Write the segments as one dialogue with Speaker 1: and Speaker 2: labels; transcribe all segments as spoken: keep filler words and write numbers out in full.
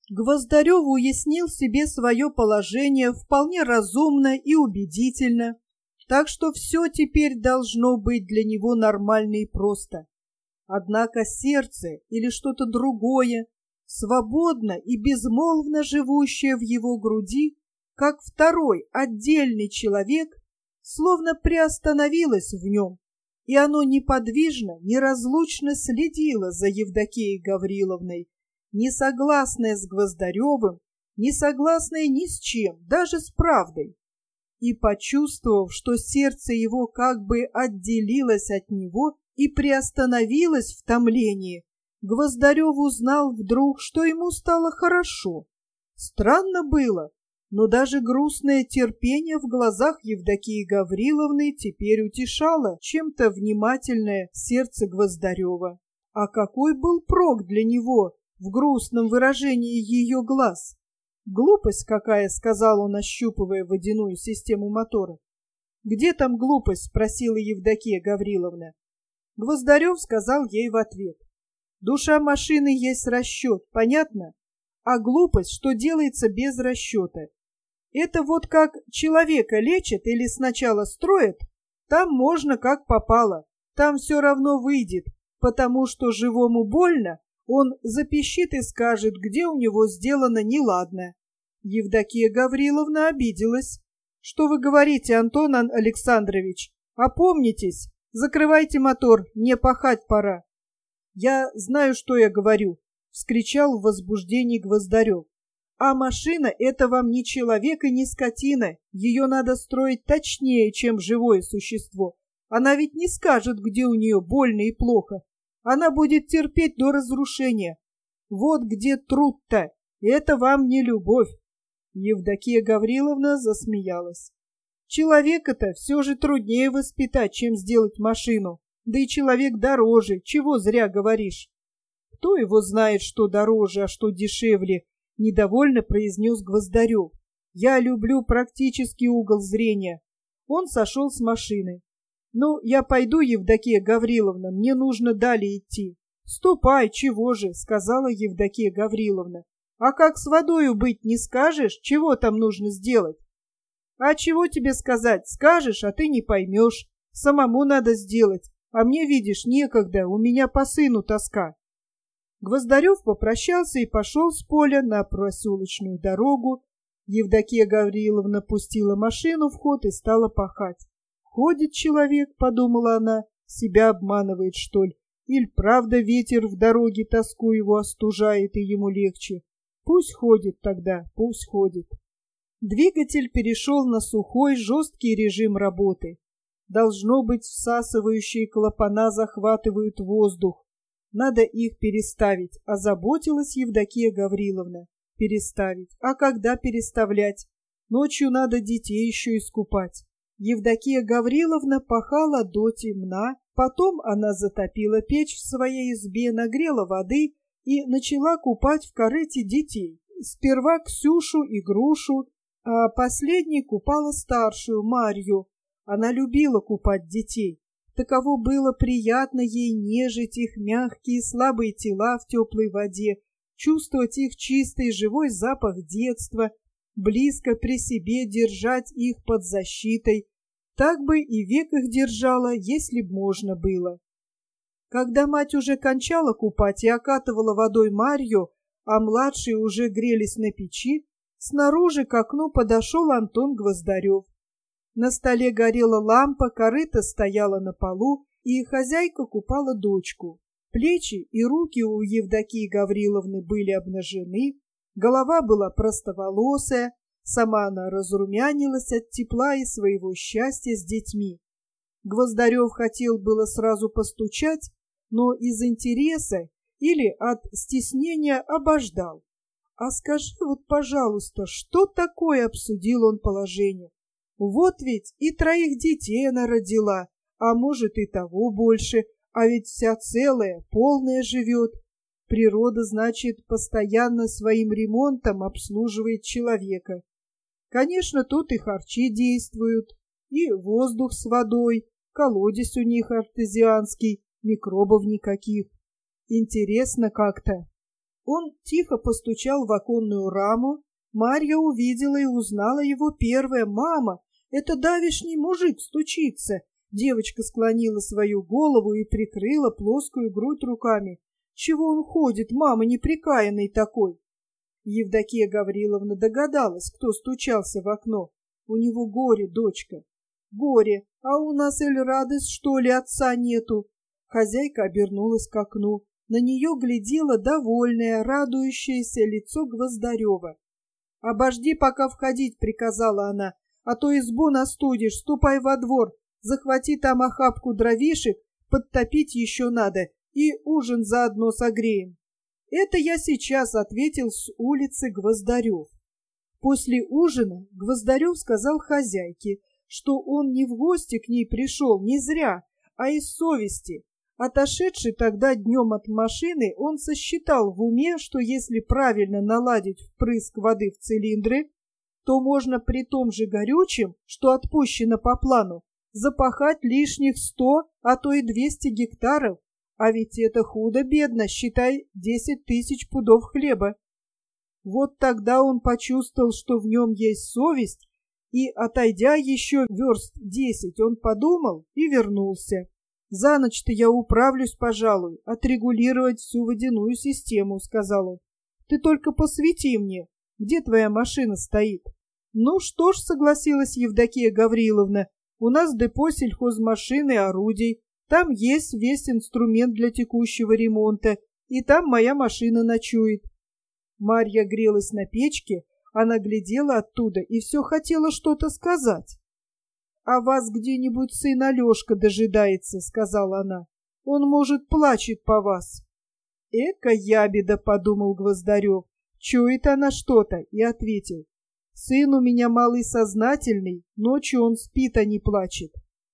Speaker 1: Гвоздарев уяснил себе свое положение вполне разумно и убедительно, так что все теперь должно быть для него нормально и просто. Однако сердце или что-то другое, свободно и безмолвно живущее в его груди, как второй отдельный человек, словно приостановилось в нем, и оно неподвижно, неразлучно следило за Евдокией Гавриловной, не согласная с Гвоздаревым, не согласная ни с чем, даже с правдой. И, почувствовав, что сердце его как бы отделилось от него и приостановилось в томлении, Гвоздарев узнал вдруг, что ему стало хорошо. Странно было, но даже грустное терпение в глазах Евдокии Гавриловны теперь утешало чем-то внимательное сердце Гвоздарева. А какой был прок для него в грустном выражении ее глаз? «Глупость какая», — сказал он, ощупывая водяную систему мотора. «Где там глупость?» — спросила Евдокия Гавриловна. Гвоздарев сказал ей в ответ: «Душа машины есть расчет, понятно? А глупость, что делается без расчета. Это вот как человека лечат или сначала строят, там можно как попало, там все равно выйдет, потому что живому больно, он запищит и скажет, где у него сделано неладно». Евдокия Гавриловна обиделась. «Что вы говорите, Антон Александрович? Опомнитесь, закрывайте мотор, мне пахать пора». «Я знаю, что я говорю», — вскричал в возбуждении Гвоздарев. «А машина — это вам не человек и не скотина, ее надо строить точнее, чем живое существо. Она ведь не скажет, где у нее больно и плохо. Она будет терпеть до разрушения. Вот где труд-то. Это вам не любовь». Евдокия Гавриловна засмеялась. «Человека-то все же труднее воспитать, чем сделать машину. Да и человек дороже, чего зря говоришь». «Кто его знает, что дороже, а что дешевле?» — недовольно произнес Гвоздарев. «Я люблю практический угол зрения». Он сошел с машины. «Ну, я пойду, Евдокия Гавриловна, мне нужно далее идти». «Ступай, чего же», — сказала Евдокия Гавриловна. «А как с водою быть, не скажешь, чего там нужно сделать?» «А чего тебе сказать? Скажешь, а ты не поймешь. Самому надо сделать, а мне, видишь, некогда, у меня по сыну тоска». Гвоздарев попрощался и пошел с поля на проселочную дорогу. Евдокия Гавриловна пустила машину в ход и стала пахать. «Ходит человек», — подумала она, — «себя обманывает, что ли? Или правда ветер в дороге тоску его остужает, и ему легче? Пусть ходит тогда, пусть ходит». Двигатель перешел на сухой, жесткий режим работы. Должно быть, всасывающие клапана захватывают воздух. Надо их переставить, озаботилась Евдокия Гавриловна. Переставить. А когда переставлять? Ночью надо детей еще искупать. Евдокия Гавриловна пахала до темна, потом она затопила печь в своей избе, нагрела воды и начала купать в корыте детей. Сперва Ксюшу и Грушу, а последней купала старшую, Марью. Она любила купать детей. Таково было приятно ей нежить их мягкие, слабые тела в теплой воде, чувствовать их чистый живой запах детства, близко при себе держать их под защитой. Так бы и век их держала, если б можно было. Когда мать уже кончала купать и окатывала водой Марью, а младшие уже грелись на печи, снаружи к окну подошел Антон Гвоздарев. На столе горела лампа, корыто стояла на полу, и хозяйка купала дочку. Плечи и руки у Евдокии Гавриловны были обнажены, голова была простоволосая, сама она разрумянилась от тепла и своего счастья с детьми. Гвоздарев хотел было сразу постучать, но из интереса или от стеснения обождал. «А скажи вот, пожалуйста, что такое?» — обсудил он положение. «Вот ведь и троих детей она родила, а может и того больше, а ведь вся целая, полная живет. Природа, значит, постоянно своим ремонтом обслуживает человека. Конечно, тут и харчи действуют, и воздух с водой, колодец у них артезианский, микробов никаких. Интересно как-то». Он тихо постучал в оконную раму. Марья увидела и узнала его первая. «Мама, это давишний мужик стучится!» Девочка склонила свою голову и прикрыла плоскую грудь руками. «Чего он ходит, мама, неприкаянный такой?» Евдокия Гавриловна догадалась, кто стучался в окно. «У него горе, дочка». «Горе, а у нас эль радость, что ли, отца нету?» Хозяйка обернулась к окну. На нее глядело довольное, радующееся лицо Гвоздарева. «Обожди, пока входить», — приказала она, — «а то избу настудишь, ступай во двор, захвати там охапку дровишек, подтопить еще надо, и ужин заодно согреем». «Это я сейчас», — ответил с улицы Гвоздарев. После ужина Гвоздарев сказал хозяйке, что он не в гости к ней пришел, не зря, а из совести. Отошедший тогда днем от машины, он сосчитал в уме, что если правильно наладить впрыск воды в цилиндры, то можно при том же горючем, что отпущено по плану, запахать лишних сто, а то и двести гектаров, а ведь это худо-бедно, считай, десять тысяч пудов хлеба. Вот тогда он почувствовал, что в нем есть совесть, и, отойдя еще верст десять, он подумал и вернулся. «За ночь-то я управлюсь, пожалуй, отрегулировать всю водяную систему», — сказал он. «Ты только посвети мне, где твоя машина стоит». «Ну что ж», — согласилась Евдокия Гавриловна, — «у нас депо сельхозмашин и орудий, там есть весь инструмент для текущего ремонта, и там моя машина ночует». Марья грелась на печке, она глядела оттуда и все хотела что-то сказать. «А вас где-нибудь сын Алешка дожидается», — сказала она. «Он, может, плачет по вас». «Эка ябеда», — подумал Гвоздарев, — «чует она что-то», и ответил. «Сын у меня малый сознательный, ночью он спит, а не плачет».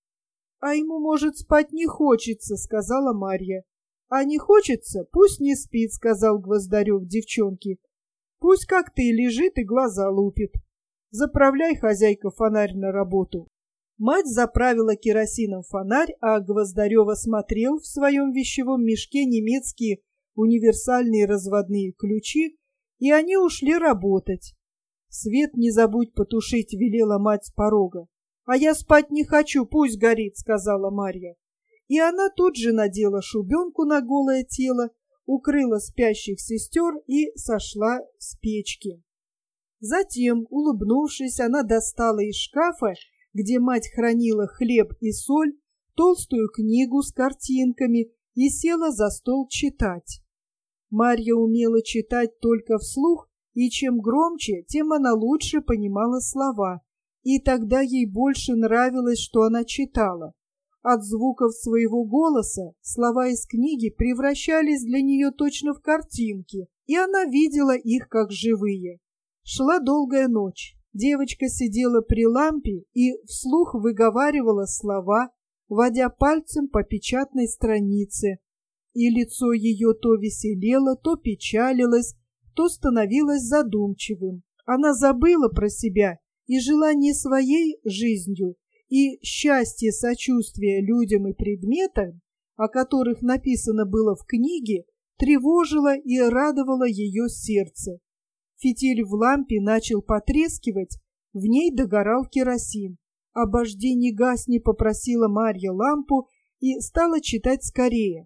Speaker 1: «А ему, может, спать не хочется», — сказала Марья. «А не хочется, пусть не спит», — сказал Гвоздарев девчонке. «Пусть как ты лежит и глаза лупит. Заправляй, хозяйка, фонарь на работу». Мать заправила керосином фонарь, а Гвоздарева смотрел в своем вещевом мешке немецкие универсальные разводные ключи, и они ушли работать. «Свет не забудь потушить», — велела мать с порога. «А я спать не хочу, пусть горит», — сказала Марья. И она тут же надела шубенку на голое тело, укрыла спящих сестер и сошла с печки. Затем, улыбнувшись, она достала из шкафа, где мать хранила хлеб и соль, толстую книгу с картинками и села за стол читать. Марья умела читать только вслух, и чем громче, тем она лучше понимала слова, и тогда ей больше нравилось, что она читала. От звуков своего голоса слова из книги превращались для нее точно в картинки, и она видела их как живые. Шла долгая ночь. Девочка сидела при лампе и вслух выговаривала слова, водя пальцем по печатной странице. И лицо ее то веселело, то печалилось, то становилось задумчивым. Она забыла про себя и жила не своей жизнью, и счастье сочувствия людям и предметам, о которых написано было в книге, тревожило и радовало ее сердце. Фитиль в лампе начал потрескивать, в ней догорал керосин. «Обожди, не гасни», — попросила Марья лампу и стала читать скорее.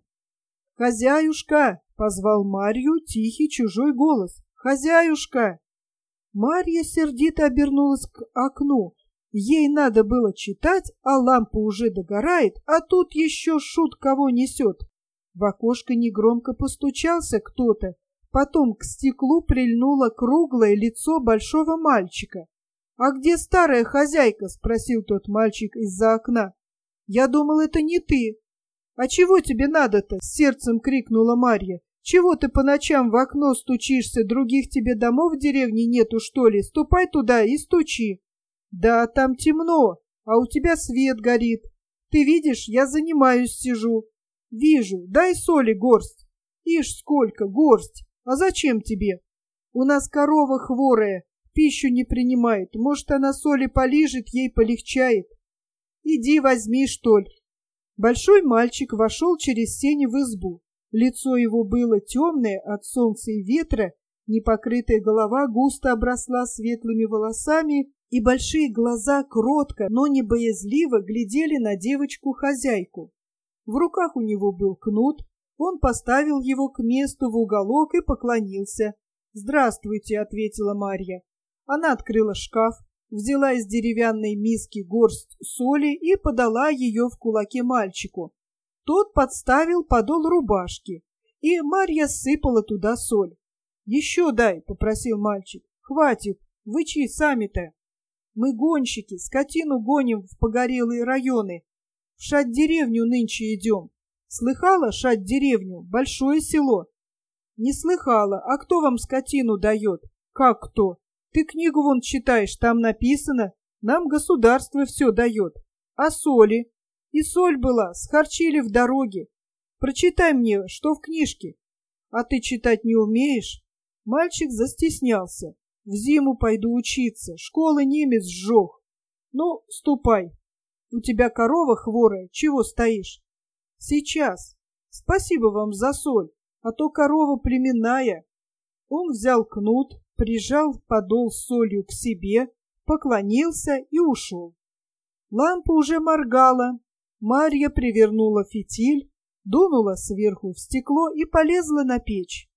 Speaker 1: «Хозяюшка!» — позвал Марью тихий чужой голос. «Хозяюшка!» Марья сердито обернулась к окну. Ей надо было читать, а лампа уже догорает, а тут еще шут кого несет. В окошко негромко постучался кто-то. Потом к стеклу прильнуло круглое лицо большого мальчика. «А где старая хозяйка?» — спросил тот мальчик из-за окна. «Я думал, это не ты». «А чего тебе надо-то?» — с сердцем крикнула Марья. «Чего ты по ночам в окно стучишься? Других тебе домов в деревне нету, что ли? Ступай туда и стучи». «Да, там темно, а у тебя свет горит. Ты видишь, я занимаюсь, сижу». «Вижу, дай соли горсть». «Ишь, сколько, горсть. А зачем тебе?» «У нас корова хворая, пищу не принимает. Может, она соли полижет, ей полегчает». «Иди возьми, что ли». Большой мальчик вошел через сени в избу. Лицо его было темное от солнца и ветра, непокрытая голова густо обросла светлыми волосами, и большие глаза кротко, но не боязливо глядели на девочку-хозяйку. В руках у него был кнут, он поставил его к месту в уголок и поклонился. «Здравствуйте», — ответила Марья. Она открыла шкаф, взяла из деревянной миски горсть соли и подала ее в кулаке мальчику. Тот подставил подол рубашки, и Марья сыпала туда соль. «Еще дай», — попросил мальчик. «Хватит, вы чьи сами-то?» «Мы гонщики, скотину гоним в погорелые районы. В Шать-деревню нынче идем. Слыхала Шать-деревню? Большое село». «Не слыхала. А кто вам скотину дает?» «Как кто? Ты книгу вон читаешь, там написано. Нам государство все дает. А соли? И соль была, схарчили в дороге. Прочитай мне, что в книжке». «А ты читать не умеешь?» Мальчик застеснялся. «В зиму пойду учиться, школы немец сжег». «Ну, ступай. У тебя корова хворая, чего стоишь?» «Сейчас. Спасибо вам за соль, а то корова племенная». Он взял кнут, прижал подол с солью к себе, поклонился и ушел. Лампа уже моргала. Марья привернула фитиль, дунула сверху в стекло и полезла на печь.